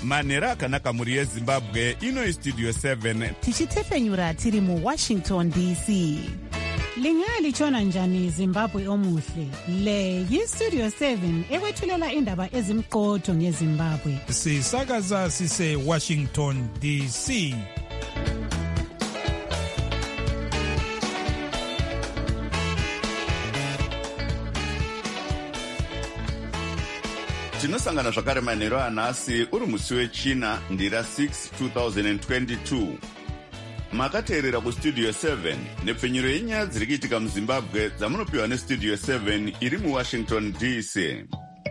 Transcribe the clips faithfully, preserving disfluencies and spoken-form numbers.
manhero akanaka mhuri yezimbabwe. Ino istudio seven tichitefenyura tiri muwashington D C. Lingalitshona njani Zimbabwe omuhle? Le yistudio seven ekwethulela indaba ezimqotho ngeZimbabwe. Sisakaza sise Washington D C. tinosangana zvakare manhero anhasi uri musi wechina ndira six two thousand twenty-two. Makateerera kustudio seven nepfenyuro yenyaya dziri kuitika muzimbabwe dzamunopiwa nestudio seven iri muwashington D C.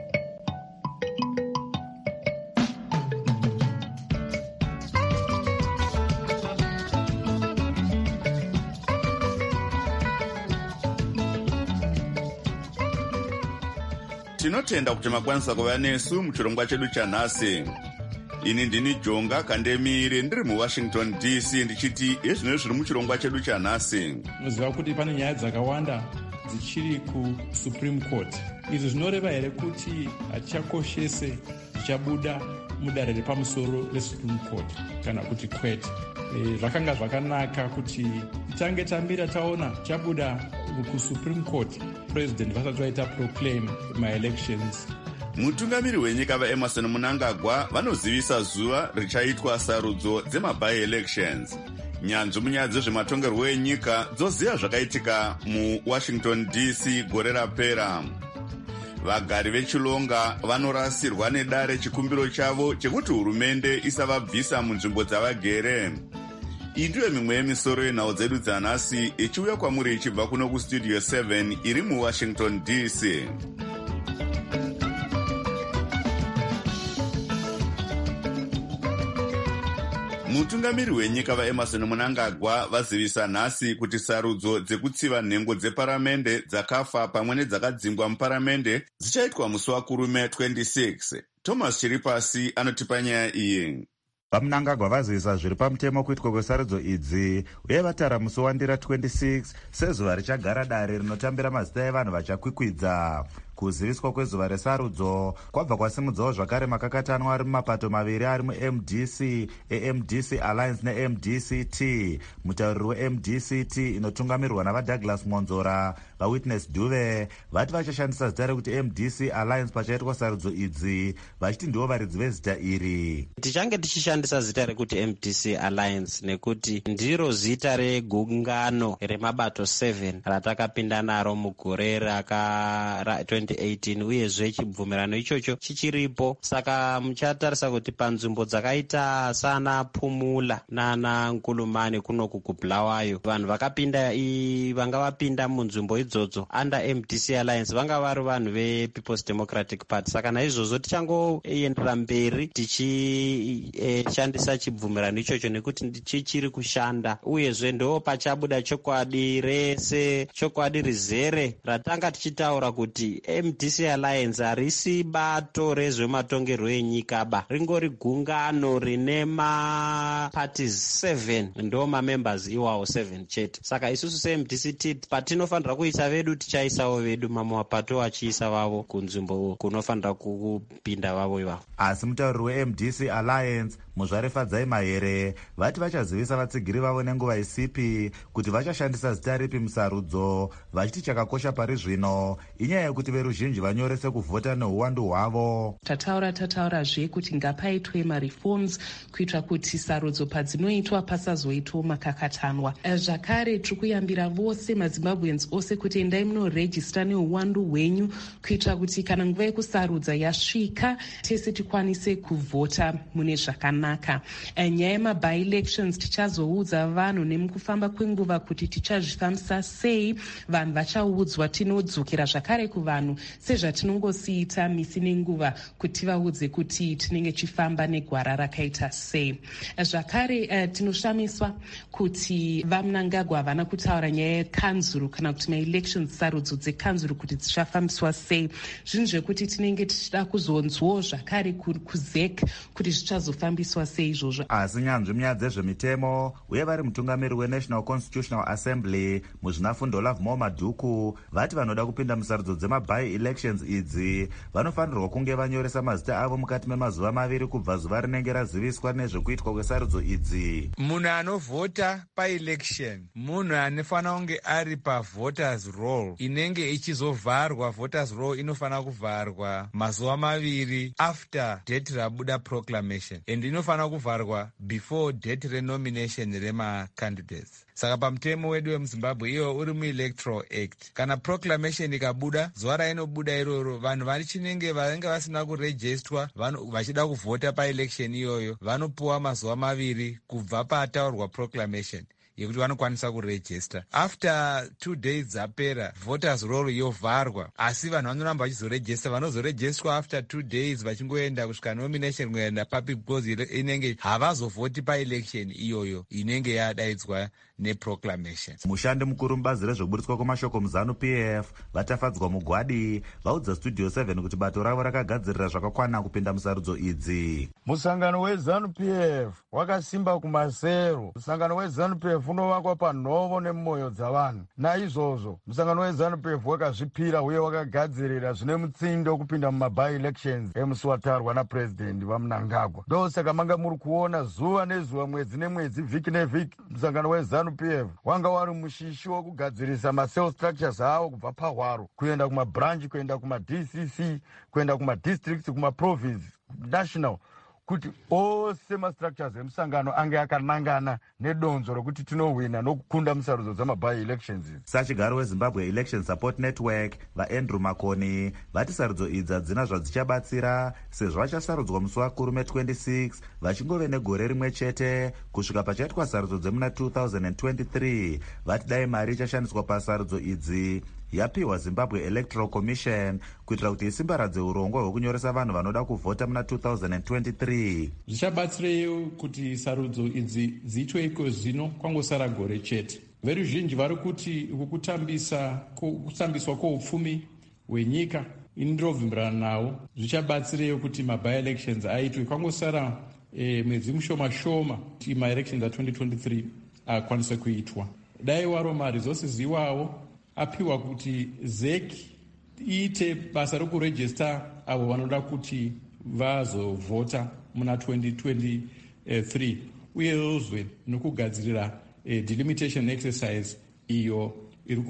Tinotenda kuti makwanisa kuva nesu muchirongwa chedu chanhasi. Ini ndini Jonga Kandemire ndiri muWashington D C ndichiti ezvino zviri muchirongwa chedu chanhasi. Muziva kuti pane nyaya dzakawanda dzichiri kuSupreme Court. Izvi zvinoreva here kuti hatichakoshese tichabuda mudare repamusoro reSupreme Court kana kuti kwete. E, zvakanga zvakanaka kuti titange tambira taona tichabuda kuSupreme Court president vasati vaita proclaim my elections. Mutungamiri wenyika vaEmerson Mnangagwa vanozivisa zuva richaitwa sarudzo dzema-by-elections. Nyanzvi munyaya dzezvematongerwo enyika dzoziva zvakaitika muWashington D C gore rapera. Vagari vechilonga vanorasirwa nedare chikumbiro chavo chekuti hurumende isavabvisa munzvimbo dzavagere. Iyi ndiyo mimwe yemisoro yenhau dzedu dzanhasi ichiuya kwamuri ichibva kuno kustudio seven iri muWashington D C. Mutungamiri wenyika vaEmerson Mnangagwa vazivisa nhasi kuti sarudzo dzekutsiva nhengo dzeparamende dzakafa pamwe nedzakadzingwa muparamende dzichaitwa musi wakurume twenty-six. Thomas Chiripasi anotipa nyaya iyi. vaMnangagwa vazivisa zviri pamutemo kuitwa kwesarudzo idzi uye vatara musi wandira twenty-six sezuva richagara dare rinotambira mazita evanhu vachakwikwidza. Kuziviswa kwezuva resarudzo kwabva kwasimudzawo zvakare makakatanwa ari mumapato maviri ari muM D C, A M D C Alliance neM D C T. Mutauriri weM D C T inotungamirwa navaDouglas Monzora vaWitness Duve vati vachashandisa zita rekuti M D C Alliance pachaitwa sarudzo idzi, vachiti ndivo varidzi vezita iri. Tichange tichishandisa zita rekuti M D C Alliance nekuti ndiro zita regungano remabato seven ratakapinda naro mugore raka twenty eighteen uyezve chibvumirano ichocho chichiripo. Saka muchatarisa kuti panzvimbo dzakaita sana Phumula nana Nkulumane kunoku kuBulawayo vanhu vakapinda vanga vapinda munzvimbo idzodzo under M D C Alliance vanga vari vanhu vePeople's Democratic Party. Saka naizvozvo tichangoendera mberi tichishandisa e, chibvumirano ichocho nekuti chichiri kushanda uyezve ndo pachabuda chokwadi rese chokwadi rizere ratanga tichitaura kuti M D C Alliance harisi bato rezvematongerwo enyika ba, ringori gungano rine maparties seven, ndo mamembers iwawo seven chete. Saka isusu seM D C T patinofanira kuisa vedu tichaisawo vedu, mamwe mapato achiisa vavo kunzvimbo kunofanira kupinda vavo ivavo. Asi mutauriri weM D C Alliance muzvare Fadzai Mahere vati vachazivisa vatsigiri vavo nenguva isipi kuti vachashandisa zita ripi musarudzo, vachiti chakakosha pari zvino inyaya yekuti veruzhinji vanyorese kuvhota neuwandu hwavo. Tataura tataurazve kuti ngapaitwe mareforms kuitira kuti sarudzo padzinoitwa pasazoitwa makakatanwa. Zvakare tiri kuyambira vose maZimbabweans ose kuti endai munorejista neuwandu hwenyu kuitira kuti kana nguva yekusarudza yasvika tese tikwanise kuvhota mune zvakanaka. Nyaya yema-by-elections tichazoudza vanhu nemukufamba kwenguva kuti tichazvifambisa sei. Vanhu vachaudzwa, tinodzokera zvakare kuvanhu sezvatinongosiita misi nenguva kuti vaudze kuti tinenge chifamba negwara rakaita sei. Zvakare uh, tinoshamiswa kuti vaMnangagwa havana kutaura nyaya yekanzuru kana kuti ma-elections sarudzo dzekanzuru kuti dzichafambiswa sei. Zvinhu zvekuti tinenge tichida kuzonzwawo zvakare kuzek kuti zvichazofambiswa sei izvozvo. Asi nyanzvi munyaya dzezvemitemo uye vari mutungamiri weNational Constitutional Assembly muzvinafundo Love Mo Madhuku vati vanoda kupinda musarudzo dzema-by by-elections idzi vanofanirwa kunge vanyoresa mazita avo mukati memazuva maviri kubva zuva rinenge raziviswa nezvekuitwa kwesarudzo idzi. Munhu anovhota paelection munhu anofanira kunge ari pavoters roll inenge ichizovharwa. Voters roll inofanira kuvharwa mazuva maviri after date rabuda proclamation and inofanira kuvharwa before date renomination remacandidates. Saka pamutemo wedu wemuzimbabwe iyo uri muelectoral act, kana proclamation ikabuda zuva rainobuda iroro, vanhu vachinenge vanenge vasina kurejistwa vachida kuvhota paelection iyoyo vanopuwa mazuva maviri kubva pataurwa proclamation yekuti vanokwanisa kurejista. After two days dzapera voters roll yovharwa, asi vanhu vanoramba vachizorejista. Vanozorejistwa after two days vachingoenda kusvika nomination kuenda public polls inenge havazovhoti paelection iyoyo inenge yadaidzwa neproclamation. Mushandi mukuru mubazi rezvoburitswa kwemashoko muzanu P F vatafadzwa mugwadi vaudza Studio seven kuti bato ravo rakagadzirira zvakakwana kupinda musarudzo idzi. Musangano wezanu P F wakasimba kumasero. Musangano wezanu P F unovakwa panhovo nemumwoyo dzavanhu. Naizvozvo musangano wezanu P F wakazvipira uye wakagadzirira zvine mutsindo kupinda mumaby elections emusi watarwa napresident vaMnangagwa. Ndosaka manga muri kuona zuva nezuva, mwedzi nemwedzi, vhiki nevhiki musangano wezanu P F wanga wari mushishi wokugadzirisa macell structures awo kubva pahwaro kuenda kumabranch, kuenda kuma-D C C, kuenda kuma-districts, kuma-province, national, kuti ose mastructures emusangano ange akanangana nedonzo rokuti tinohwina nokukunda musarudzo dzamaby elections. Sachigaro weZimbabwe Election Support Network vaAndrew Makoni vati sarudzo idzi hadzina zvadzichabatsira sezvo vachasarudzwa musi wakurume twenty-six vachingove negore rimwe chete kusvika pachaitwa sarudzo dzemuna two thousand twenty-three. Vati dai mari ichashandiswa pasarudzo idzi yapiwa Zimbabwe Electoral Commission kuitira kuti isimbaradze urongwa hwekunyoresa vanhu vanoda kuvhota muna two thousand twenty-three. Zvichabatsireyo kuti sarudzo idzi dziitwe iko zvino kwangosara gore chete. Veruzhinji vari kuti kukutambisa kutambiswa kwoupfumi hwenyika indinobvumirana nawo. Zvichabatsireyo kuti maby elections aitwe kwangosara e, mwedzi mushoma shoma kuti maelections a twenty twenty-three akwanise kuitwa. Dai waro maresources iwawo apiwa kuti Z E C iite basa rokurejista avo vanoda kuti vazovhota muna twenty twenty-three uyezve nokugadzirira eh, delimitation exercise iyo iri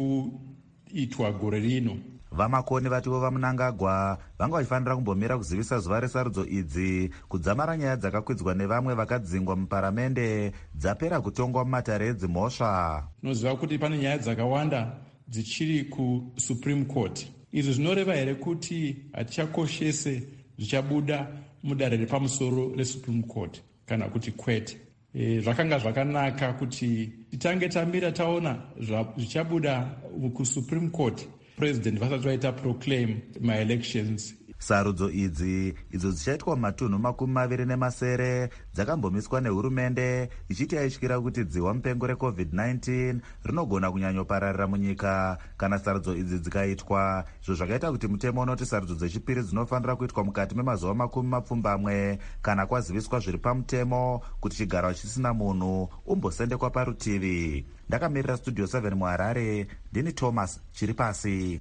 kuitwa gore rino. Vamakoni vativo vaMnangagwa vanga vachifanira kumbomira kuzivisa zuva resarudzo idzi kudzamara nyaya dzakakwidzwa nevamwe vakadzingwa muparamende dzapera kutongwa mumatare edzimhosva. Tinoziva kuti pane nyaya dzakawanda dzichiri kuSupreme Court. Izvi zvinoreva here kuti hatichakoshese zvichabuda mudare repamusoro reSupreme Court kana kuti kwete. E, zvakanga zvakanaka kuti titange tamira taona zvichabuda kuSupreme Court president vasati vaita proclaim my elections. Sarudzo idzi idzo dzichaitwa mumatunhu makumi maviri nemasere dzakambomiswa nehurumende ichiti yaityira kuti dziwa mupengo recovid nineteen rinogona kunyanyopararira munyika kana sarudzo idzi dzikaitwa, izvo zvakaita kuti mutemo unoti sarudzo dzechipiri dzinofanira kuitwa mukati memazuva makumi mapfumbamwe kana kwaziviswa zviri pamutemo kuti chigaro chisina munhu umbosendekwa parutivi. Ndakamirira Studio seven muHarare, ndini Thomas chiri pasi.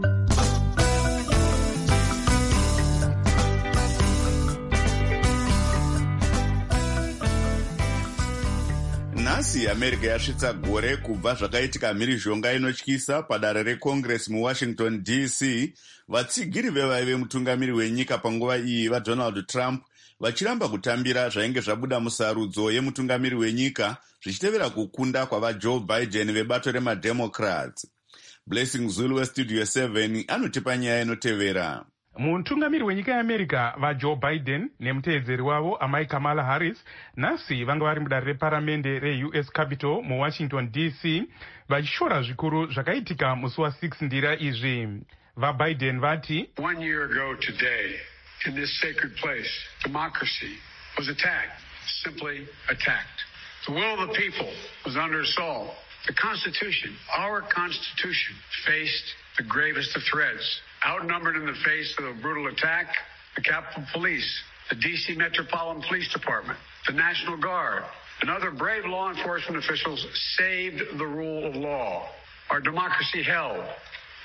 Nhasi America yasvitsa gore kubva zvakaitika mhirizhonga inotyisa padare reCongress muWashington D C. Vatsigiri vevaive mutungamiri wenyika panguva iyi vaDonald Trump vachiramba kutambira zvainge zvabuda musarudzo yemutungamiri wenyika zvichitevera kukunda kwavaJoe Biden vebato remademocrats. Blessing Zulu weStudio seven anotipa nyaya inotevera. Mutungamiri wenyika yeAmerica vaJoe Biden nemuteedzeri wavo amai Kamala Harris nhasi vanga vari mudare reparamende reU S Capitol muWashington D C vachishora zvikuru zvakaitika musi wa-six ndira izvi. VaBiden vati, One year ago today, in this sacred place, democracy was attacked, simply attacked. The will of the people was under assault. The Constitution, our Constitution, faced the gravest of threats. Outnumbered in the face of a brutal attack, the Capitol Police, the D C Metropolitan Police Department, the National Guard, and other brave law enforcement officials saved the rule of law. Our democracy held.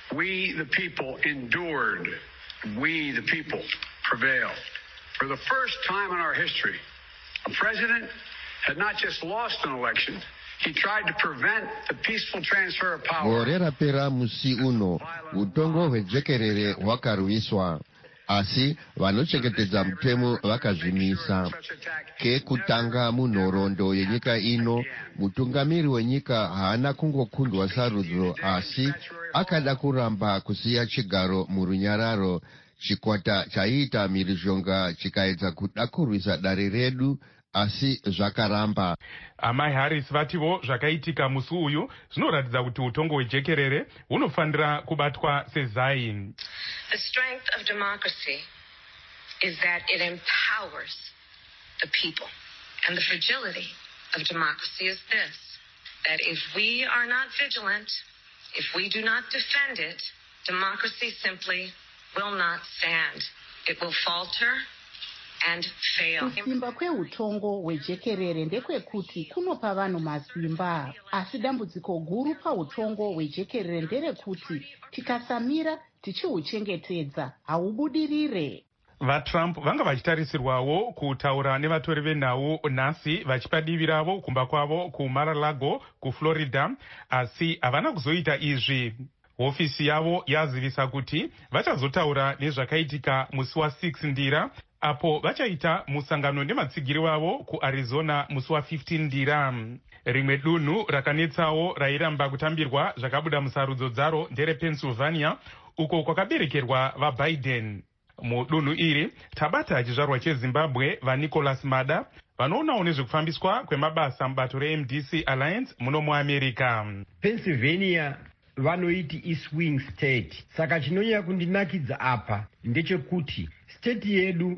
We, the people, endured. We, the people, prevailed. For the first time in our history, a president had not just lost an election, he tried to prevent the peaceful transfer of power. Gore rapera musi uno, utongo hwejekerere hwakaruiswa. Asi vanochengetedza mutemo vakazvimisa. Kekutanga munhoroondo yenyika ino, mutungamiri wenyika haana kungokundwa sarudzo, asi akada kuramba kusiya chigaro murunyararo. Chikwata chaiita mhirizhonga chikaedza kuda kurwisa dare redu, asi zvakaramba. Amai Harris vativo zvakaitika musi uyu zvinoratidza kuti utongo hwejekerere hunofanira kubatwa sezaini. The strength of democracy is that it empowers the people. And the fragility of democracy is this, that if we are not vigilant, if we do not defend it, democracy simply will not stand. It will falter and fail. Kusimba kweutongo hwejekerere ndekwekuti kunopa vanhu masimba, asi dambudziko guru pautongo hwejekerere nderekuti tikasamira tichihuchengetedza haubudirire. VaTrump vanga vachitarisirwawo kutaura nevatori venhau nhasi vachipa divi ravo kumba kwavo kuMar-a-Lago kuFlorida, asi havana kuzoita izvi. Hofisi yavo yazivisa kuti vachazotaura nezvakaitika musi wa6 ndira, apo vachaita musangano nematsigiri wavo kuArizona musi wa15 ndira. Rimwe dunhu rakanetsawo rairamba kutambirwa zvakabuda musarudzo dzaro nderePennsylvania, uko kwakaberekerwa vaBiden. Mudunhu iri tabata chizvarwa cheZimbabwe vaNicholas Mada vanoonawo nezvekufambiswa kwemabasa mubato reM D C Alliance muno muAmerica. Pennsylvania vanoiti iswing state, saka chinonyanya kundinakidza apa ndechekuti state yedu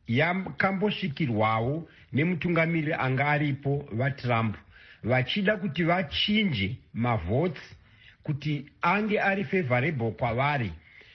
yakambosvikirwawo nemutungamiri anga aripo vaTrump vachida kuti vachinje mavotes kuti ange ari favorable kwavari,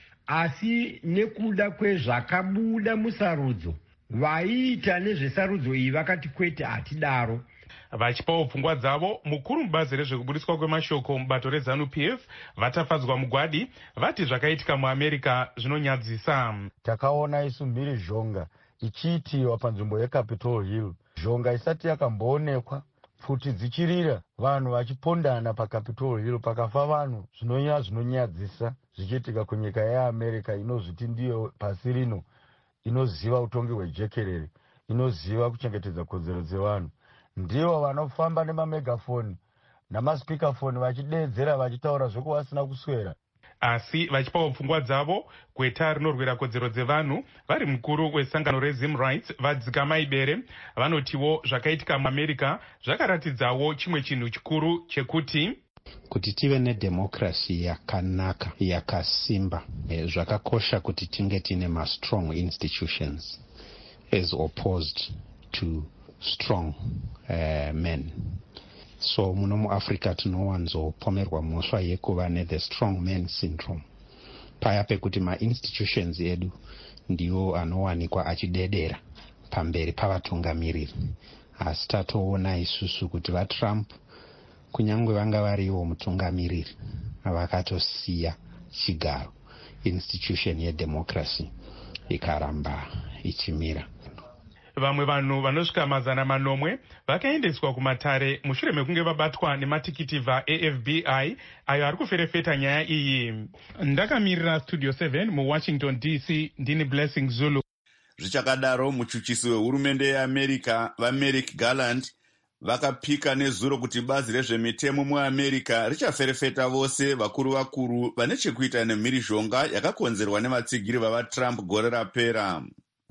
asi nekuda kwezvakabuda musarudzo vaiita nezvesarudzo iyi vakati kwete hatidaro. Vachipawo pfungwa dzavo, mukuru mubazi rezvekubudiswa kwemashoko mubato reZANU P F vatafadzwa mugwadi vati zvakaitika muAmerica zvinonyadzisa. Takaona isu mhirizhonga ichiitiwa panzvimbo yeCapitol Hill, zhonga isati yakamboonekwa, pfuti dzichirira, vanhu vachipondana paCapitol Hill, pakafa vanhu. Zvinonya zvinonyadzisa zvichiitika kunyika yeAmerica inozviti ndiyo pasi rino inoziva utongi hwejekerere, inoziva kuchengetedza kodzero dzevanhu. Ndivo vanofamba nemamegafoni namaspikafoni vachideedzera vachitaura zvoku vasina kuswera. Asi vachipawo pfungwa dzavo kweta rinorwira kodzero dzevanhu, vari mukuru wesangano reZim Rights vadzika maibere vanotiwo zvakaitika muAmerica zvakaratidzawo chimwe chinhu chikuru chekuti kuti tive nedemokrasi yakanaka yakasimba, e, zvakakosha kuti tinge tine ma-strong institutions as opposed to strong uh, men. So muno muAfrica tinowanzopomerwa mhosva yekuva ne-the strong man syndrome, paya pekuti ma-institutions edu ndiwo anowanikwa achidedera pamberi pavatungamiriri. Asi tatoona isusu kuti vaTrump kunyangwe vanga variwo mutungamiriri vakatosiya chigaro, institution yedemokrasi ikaramba ichimira. Vamwe vanhu vanosvika mazana manomwe vakaendeswa kumatare mushure mekunge vabatwa nematikiti vaA F B I ayo ari kuferefeta nyaya iyi. Ndakamirira Studio seven muWashington D C, ndini Blessing Zulu. Zvichakadaro, muchuchisi wehurumende yeAmerica vaMerrick Garland vakapika nezuro kuti bazi rezvemitemo muAmerica richaferefeta vose vakuru vakuru vane chekuita nemhirizhonga yakakonzerwa nevatsigiri vavaTrump gore rapera.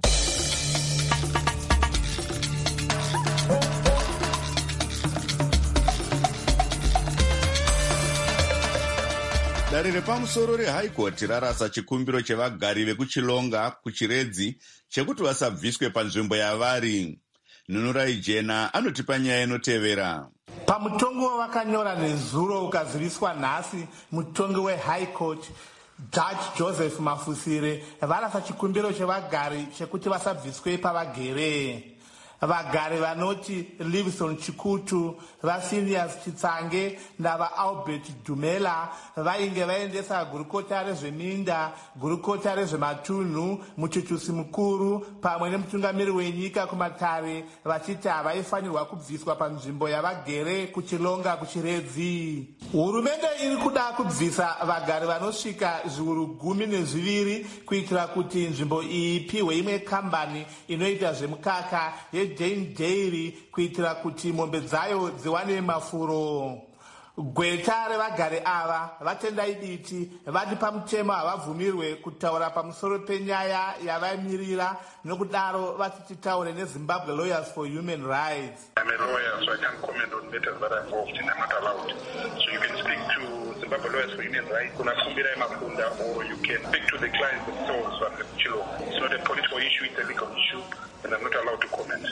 Dare repamusoro reHigh Court rarasa chikumbiro chevagari vekuchilonga kuchiredzi chekuti vasabviswe panzvimbo yavari. Nunurai Jena anotipa nyaya inotevera. Pamutongo wavakanyora nezuro ukaziviswa nhasi, mutongi weHigh Court Judge Joseph Mafusire varasa chikumbiro chevagari chekuti vasabviswe pavagere. vagari vanoti Livingstone Chikutu, vaSeniors Chitsange navaAlbert Dumela vainge vaendesa gurukota rezveminda, gurukota rezvematunhu, muchuchusi mukuru pamwe nemutungamiri wenyika kumatare vachiti havaifanirwa kubviswa panzvimbo yavagere kuchilonga kuchiredzi. Hurumende iri kuda kubvisa vagari vanosvika zviuru gumi nezviviri kuitira kuti nzvimbo iyi ipiwe imwe kambani inoita zvemukaka yeDane Dairy kuitira kuti mombe dzayo dziwane mafuro. Gweta revagari ava vatendai diti vati pamutemo havabvumirwe kutaura pamusoro penyaya yavaimirira, nokudaro vati titaure neZimbabwe Lawyers for Human Rights. I'm a lawyer, so I can't comment on matters that are involved in. I'm not allowed. So you can speak to Zimbabwe Lawyers for Human Rights, Kuna Kumbira Mafunda, or you can speak to the clients themselves from the Chilo. It's not a political issue, it's a legal issue, and I'm not allowed to comment.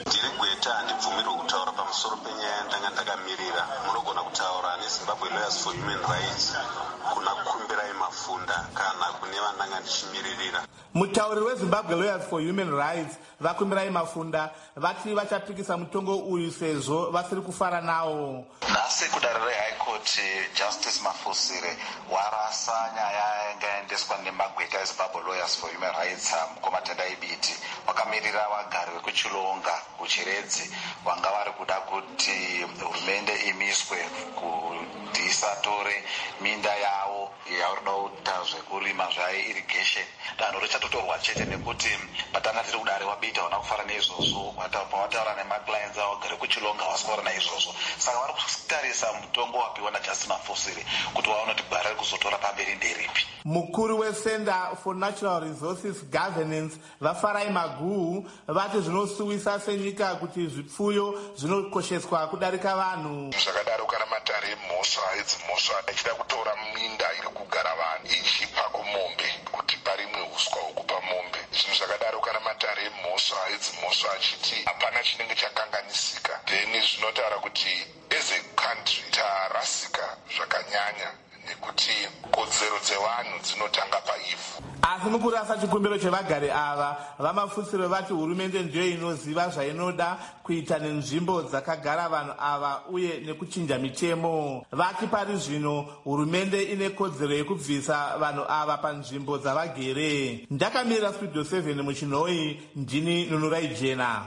Zimbabwe Lawyers for Human Rights kuna kumbira imafunda kana kune vananga ndichimirira. Mutauri weZimbabwe Lawyers for Human Rights vakumbira imafunda vati vachapikisa mutongo uyu sezvo vasiri kufara nawo. Nhasi kudare reHigh Court Justice Mafusire warasa nyaya yangaendeswa nemagweta eZimbabwe Lawyers for Human Rights mukomatendai biti vakamirira vagari vekuchilonga kuchiredzi vanga vari kuda kuti hurumende imiswe kuti isatore minda yavo yaurida kuita zvekurima zvairrigation. Danho richatotorwa chete nekuti patanga tiri kudare wabita wana kufara neizvozvo pavataura nemaclients avo vagari kuchilonga havasi kufara naizvozvo, saka vari kutarisa mutongo wapiwa naJustice Mafusire kuti vaona kuti gwara riri kuzotora pamberi nderipi. Mukuru weCenter for Natural Resources Governance vaFarai Maguhu vati zvinosuwisa senyika kuti zvipfuyo zvinokosheswa kudarika vanhu. Zvakadaro kana matare emhosva edzimhosva achida kutora minda iri kugara vanhu ichipa kumombe kuti parimwe uswa hwekupa mombe. Zvinhu zvakadaro kana matare emhosva edzimhosva achiti hapana chinenge chakanganisika, then zvinotaura kuti as a country tarasika zvakanyanya nekuti kodzero dzevanhu dzinotanga paivhu. Asi mukurasa chikumbiro chevagari ava vaMafusire vati hurumende ndiyo inoziva zvainoda kuita nenzvimbo dzakagara vanhu ava uye nekuchinja mitemo. Vati pari zvino hurumende ine kodzero yekubvisa vanhu ava panzvimbo dzavagere. Ndakamirira Studio seven muchinhoi, ndini Nunurai Jena.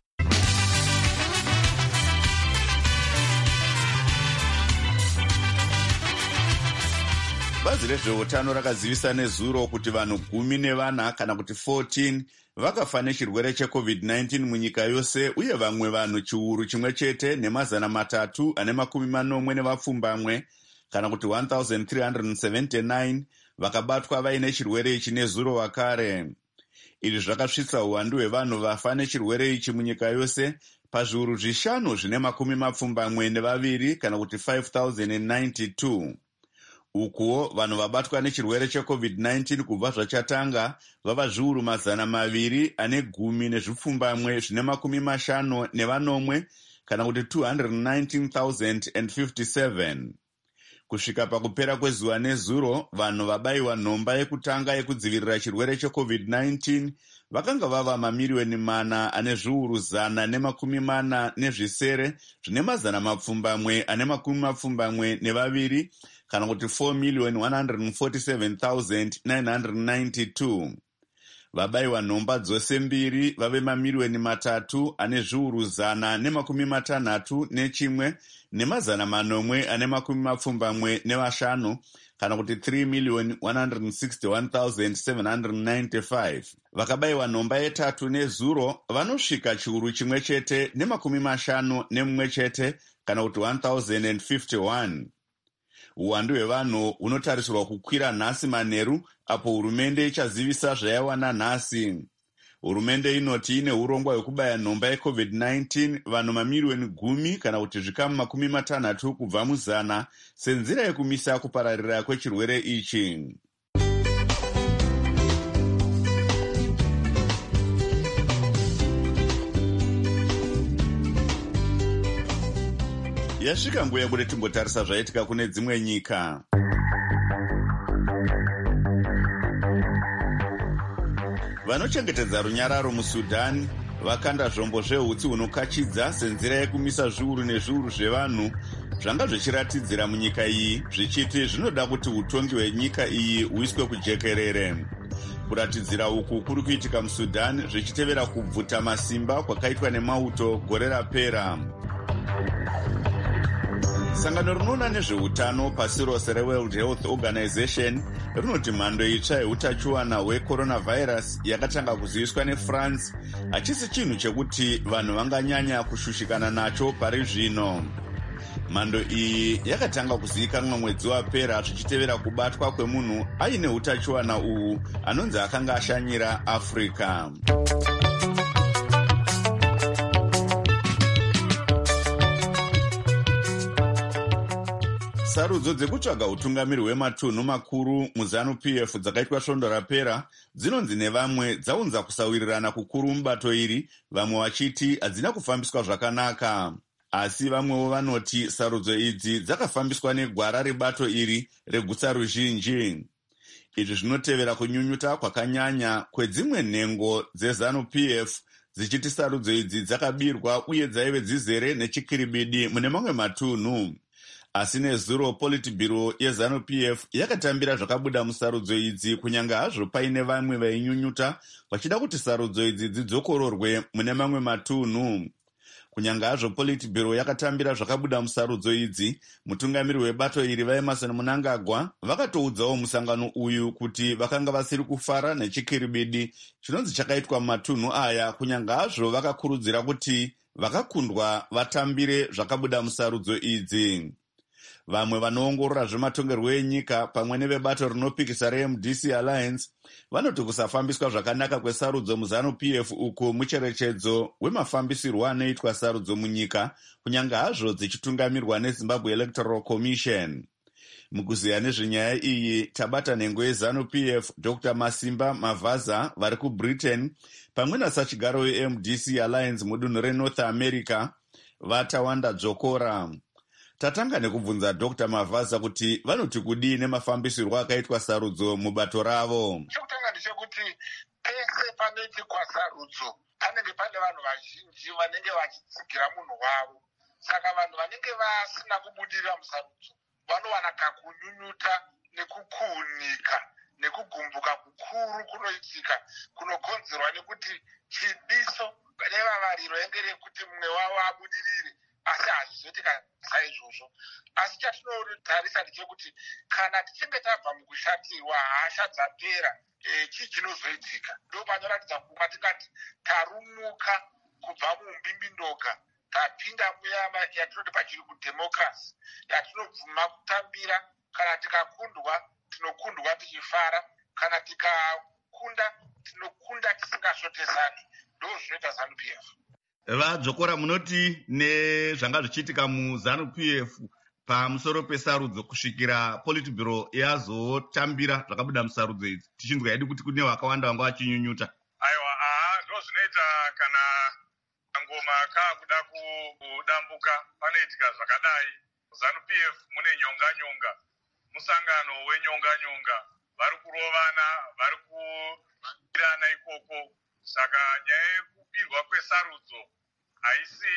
Bazi rezveutano rakazivisa nezuro kuti vanhu gumi nevana kana kuti fourteen vakafa nechirwere checovid nineteen munyika yose, uye vamwe vanhu chiuru chimwe chete nemazana matatu ane makumi manomwe nevapfumbamwe kana kuti one thousand three hundred seventy-nine vakabatwa vaine chirwere ichi nezuro vakare. Izvi zvakasvitsa uwandu hwevanhu vafa nechirwere ichi munyika yose pazviuru zvishanu zvine makumi mapfumbamwe nevaviri kana kuti five thousand ninety-two. Ukuwo vanhu vabatwa nechirwere checovid nineteen kubva zvachatanga vava zviuru mazana maviri ane gumi nezvipfumbamwe zvine makumi mashanu nevanomwe kana kuti two hundred nineteen thousand fifty-seven. Kusvika pakupera kwezuva nezuro, vanhu vabayiwa nhomba yekutanga yekudzivirira chirwere checovid nineteen vakanga vava mamiriyoni mana ane zviuru zana nemakumi mana nezvisere zvine mazana mapfumbamwe ane makumi mapfumbamwe nevaviri kana kuti four million one hundred forty-seven thousand nine hundred ninety-two. Vabayiwa nhomba dzose mbiri vave mamiriyoni matatu ane zviuru zana nemakumi matanhatu nechimwe nemazana manomwe ane makumi mapfumbamwe nevashanu kana kuti three million one hundred sixty-one thousand seven hundred ninety-five. Vakabayiwa nhomba yetatu nezuro vanosvika chiuru chimwe chete nemakumi mashanu nemumwe chete kana kuti one thousand fifty-one. Uwandu hwevanhu hunotarisirwa kukwira nhasi manheru apo hurumende ichazivisa zvaiwana nhasi. Hurumende inoti ine urongwa hwekubaya nhomba yecovid nineteen vanhu mamiriyoni gumi kana kuti zvikamu makumi matanhatu kubva muzana senzira yekumisa kupararira kwechirwere ichi. Yasvika nguva yekuti timbotarisa zvaitika kune dzimwe nyika. Vanochengetedza runyararo muSudan vakanda zvombo zveutsi hunokachidza senzira yekumisa zviuru nezviuru zvevanhu zvanga zvichiratidzira munyika iyi zvichiti zvinoda kuti utongi hwenyika iyi huiswe kujekerere. Kuratidzira uku kuri kuitika muSudan zvichitevera kubvuta masimba kwakaitwa nemauto gore rapera. Sangano rinoona nezveutano pasi rose reWorld Health Organization rinoti mhando itsva yeutachiwana hwecoronavirus yakatanga kuziviswa neFrance hachisi chinhu chekuti vanhu vanganyanya kushushikana nacho pari zvino. Mhando iyi yakatanga kuzivikanwa mwedzi wapera zvichitevera kubatwa kwemunhu aine utachiwana uhu anonzi akanga ashanyira Africa. Sarudzo dzekutsvaga utungamiri hwematunhu makuru muZanu-P F dzakaitwa svondo rapera dzinonzi nevamwe dzaunza kusawirirana kukuru mubato iri, vamwe vachiti hadzina kufambiswa zvakanaka. Asi vamwewo vanoti sarudzo idzi dzakafambiswa negwara rebato iri regutsa ruzhinji. Izvi zvinotevera kunyunyuta kwakanyanya kwedzimwe nhengo dzeZanu-P F dzichiti sarudzo idzi dzakabirwa uye dzaive dzizere nechikiribidi mune mamwe matunhu. Asi nezuro Politburo yeZanu-P F yakatambira zvakabuda musarudzo idzi kunyange hazvo paine vamwe vainyunyuta vachida kuti sarudzo idzi dzidzokororwe mune mamwe matunhu. Kunyange hazvo Politburo yakatambira zvakabuda musarudzo idzi, mutungamiri webato iri vaEmmerson Mnangagwa vakatoudzawo musangano uyu kuti vakanga vasiri kufara nechikiribidi chinonzi chakaitwa mumatunhu aya, kunyange hazvo vakakurudzira kuti vakakundwa vatambire zvakabuda musarudzo idzi. Vamwe vanoongorora zvematongerwo enyika pamwe nevebato rinopikisa reM D C Alliance vanoti kusafambiswa zvakanaka kwesarudzo muZanu-P F uko mucherechedzo wemafambisirwo anoitwa sarudzo munyika, kunyange hazvo dzichitungamirwa neZimbabwe Electoral Commission. Mukuziya nezvenyaya iyi tabata nhengo yeZanu-P F Doctor Masimba Mavaza vari kuBritain pamwe nasachigaro weM D C Alliance mudunhu reNorth America vatawanda dzokora. Tatanga nekubvunza Doctor Mavaza kuti vanoti kudii nemafambisirwo akaitwa sarudzo mubato ravo. Chekutanga ndechekuti pese panoitikwa sarudzo panenge pane vanhu vazhinji vanenge vachitsigira munhu wavo. Saka vanhu vanenge vasina kubudirira musarudzo vanowana kakunyunyuta nekukuunika nekugumbuka kukuru kunoitika kunokonzerwa nekuti chibiso nevavariro enge rekuti mumwe wavo abudirire. Asi hazvizoitika saizvozvo. Asi chatinotarisa ndechekuti kana tichinge tabva mukushatirwa hasha dzapera, e, chii chinozoitika? Ndo panoratidza kuva tingati tarumuka kubva mumbimbindoga tapinda muyama yatinoti pachiri kudhemokirasi yatinobvuma kutambira. Kana tikakundwa tinokundwa tichifara, kana tikakunda tinokunda tisingashotesani. Ndo zvinoita Zanu-P F. Vadzokora munoti nezvanga zvichiitika muZanu-P F pamusoro pesarudzo kusvikira Politburo yazotambira zvakabuda musarudzo idzi, tichinzwa yedu kuti kune vakawanda vanga vachinyunyuta. Aiwa, aha, ndo zvinoita kana ngoma kaakuda kudambuka panoitika zvakadai. muZanu-P F mune nyonga nyonga, musangano wenyonga nyonga, vari kurovana, vari kubirana ikoko. Saka nyaya yekubirwa kwesarudzo haisi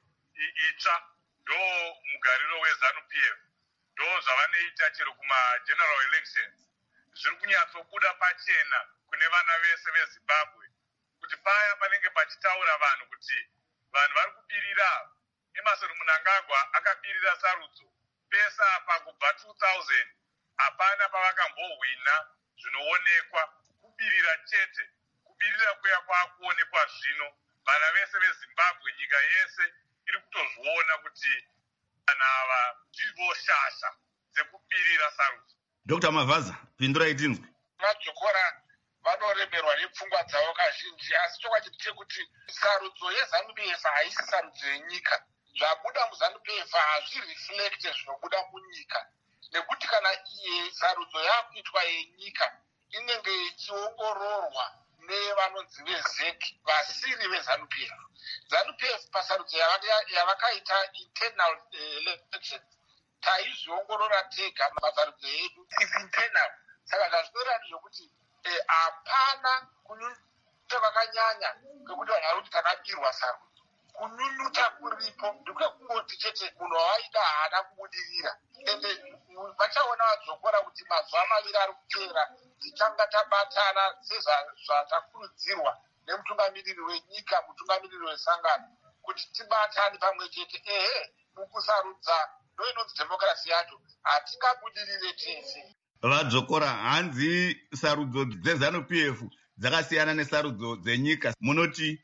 itsva, ndo mugariro weZanu-P F, ndo zvavanoita chero kumageneral elections. Zviri kunyatsobuda pachena kune vana vese veZimbabwe kuti paya panenge pachitaura vanhu kuti vanhu vari kubirira. Emmerson Mnangagwa akabirira sarudzo pesa apa kubva two thousand hapana pavakambohwina zvinoonekwa. Kubirira chete, kubirira kuya kwaakuonekwa zvino, vana vese veZimbabwe, nyika yese iri kutozviona kuti vanhu ava ndivo shasha dzekubirira sarudzo. Doctor Mavaza, pindurai tinzwe. Vadzokora vanoremerwa nepfungwa dzavo kazhinji, asi chokwadi chekuti sarudzo yeZanu-P F haisi sarudzo yenyika. Zvabuda muZanu-P F hazvireflecte zvinobuda munyika, nekuti kana iye sarudzo yakuitwa yenyika inenge ichiongororwa nevanonzi vezeki vasiri veZanu-P F. Zanu-P F pasarudzo yavakaita internal election taizviongorora tega masarudzo edu is internal. Saka zvazvinoreva ndezvokuti hapana kunyunyuta kakanyanya kekuti vanhu vari kuti takabirwa sarudzo. Kununuta kuripo ndekekungoti chete munhu wawaida haana kubudirira, ende vachaona vadzokora kuti mazuva maviri ari kupera tichanga tabatana sezvatakurudzirwa nemutungamiriri wenyika, mutungamiriri wesangano, kuti tibatane pamwe chete. Ehe, mukusarudza ndo inonzi dhemokirasi yacho, hatingabudirire tese. Vadzokora, hanzi sarudzo dzeZANU P F dzakasiyana nesarudzo dzenyika, munoti?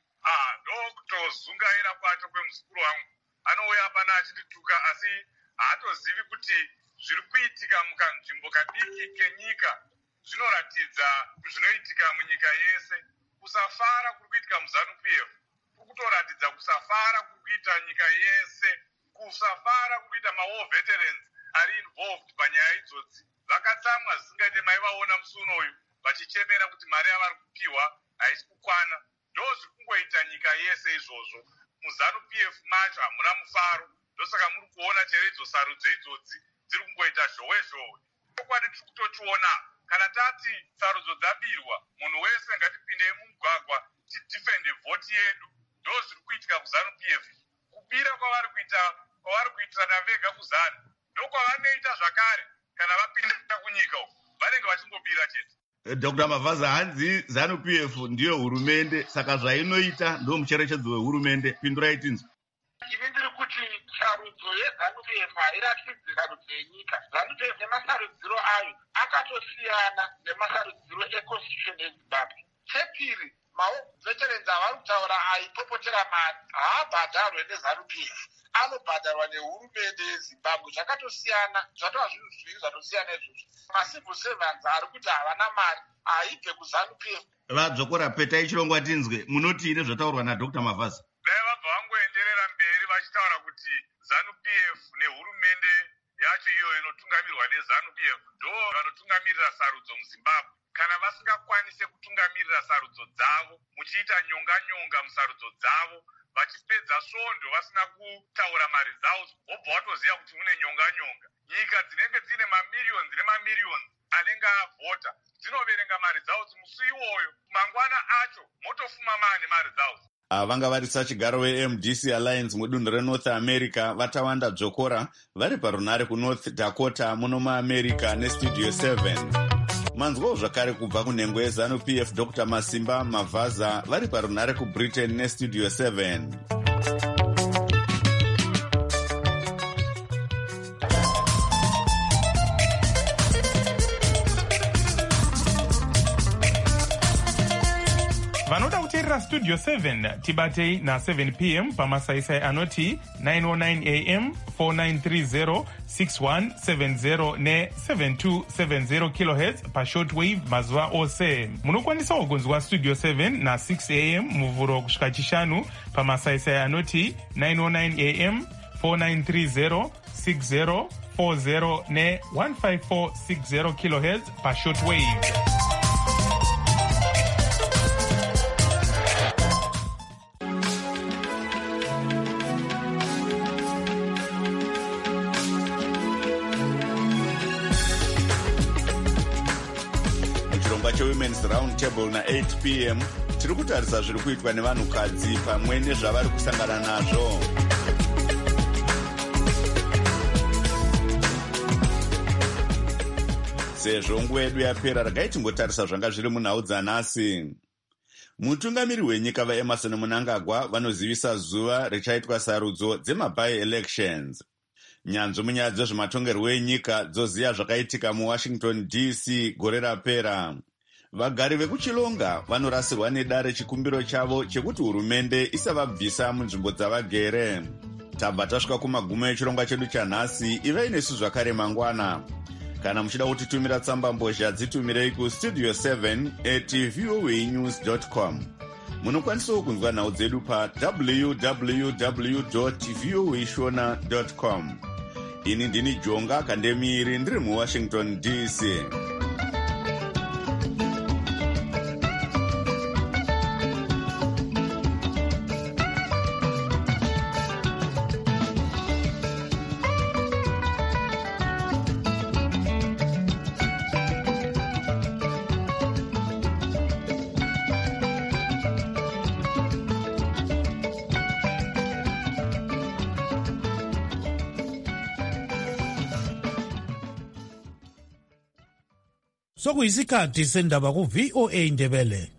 Kutozungaira kwacho kwemuzukuru wangu anouya pana achitituka, asi haatozivi kuti zviri kuitika mukanzvimbo kadiki kenyika zvinoratidza zvinoitika munyika yese. Kusafara kuri kuitika muZANU P F kuri kutoratidza kusafara kuri kuita nyika yese, kusafara kuri kuita mawar veterans ari involved panyaya idzodzi. Vakatsamwa zvisingaite maivaona musi unoyu vachichemera kuti mari yavari kupiwa haisi kukwana. Ndo zviri kungoita nyika yese izvozvo. MuZANU P F macho hamuna mufaro, ndosaka muri kuona chero idzo sarudzo idzodzi dziri kungoita zhowe zhowe. Chokwadi tiri kutochiona, kana tati sarudzo dzabirwa, munhu wese ngatipindei mumugwagwa tidhifende vhoti yedu. Ndo zviri kuitika kuZANU P F. Kubira kwavari kuita kwavari kuitirana vega kuZANU ndokwavanoita zvakare kana vapinda kunyika uko, vanenge vachingobira chete. Doctor Mavaza, hanzi ZANU P F ndiyo hurumende, saka zvainoita ndo mucherechedzo wehurumende. Pindurai tinzwi. Ini ndiri kuti sarudzo yeZANU P F hairatidzi sarudzo yenyika. ZANU P F nemasarudziro ayo akatosiyana nemasarudziro econstitution yeZimbabwe. Chepiri, maveterans avari kutaura aipopotera mari haabhadharwe neZANU P F, anobhadharwa nehurumende yeZimbabwe. Zvakatosiyana, zvatova zvinhu zviviri zvatosiyana izvozvo. Macivil servants ari kuti havana mari haibve kuZANU P F. Vadzokora, petai chirongwa tinzwe, munoti nezvataurwa naDr Mavaza? Dai vabva vangoenderera mberi vachitaura kuti ZANU P F nehurumende yacho iyo inotungamirwa neZANU P F ndo vanotungamirira sarudzo muZimbabwe. Kana vasingakwanise kutungamirira sarudzo dzavo, muchiita nyonga-nyonga musarudzo dzavo, vachipedza svondo vasina kutaura mari dzavo, wobva watoziva kuti mune nyonga-nyonga. Nyika dzinenge dzine mamiliyoni nemamiliyoni anenge avhota dzinoverenga mari dzavo musi iwoyo, mangwana acho motofuma mane mari dzavo. Vanga vari sachigaro weM D C Alliance mudunhu reNorth America vatawanda dzokora vari parunare kuNorth Dakota muno muAmerica neStudio seven. Manzwawo zvakare kubva kunhengo yeZANU P F Doctor Masimba Mavaza vari parunare kuBritain neStudio seven. vanoda kuteerera Studio seven tibatei na seven p m pamasaisai anoti nine oh nine a m four nine three zero six one seven zero ne seven two seven zero kilohertz pashortwave mazuva ose. Munokwanisawo kunzwa Studio seven na six a m muvhuro kusvika chishanu pamasaisai anoti nine oh nine a m four nine three zero six zero four zero ne one five four six zero kilohertz pashortwave. Women's Round Table na eight p m tiri kutarisa zviri kuitwa nevanhukadzi pamwe nezvavari kusangana nazvo. Sezvo nguva yedu yapera, regai tingotarisa zvanga zviri munhau dzanhasi. Mutungamiri wenyika vaEmerson Mnangagwa vanozivisa zuva richaitwa sarudzo dzemaby elections. Nyanzvi munyaya dzezvematongerwo enyika dzoziva zvakaitika muWashington D C gore rapera. Vagari vekuchilonga vanorasirwa nedare chikumbiro chavo chekuti hurumende isavabvisa munzvimbo dzavagere. Tabva tasvika kumagumo echirongwa chedu chanhasi. Ivai nesu zvakare mangwana. Kana muchida kutitumira tsamba mbozha dzitumirei kustudio seven at voa news dot com. Munokwanisawo kunzwa nhau dzedu pa w w w dot voa shona dot com. Ini ndini Jonga Kandemiri ndiri muWashington D C. sokuyisikhathi sendaba ku-V O A Ndebele.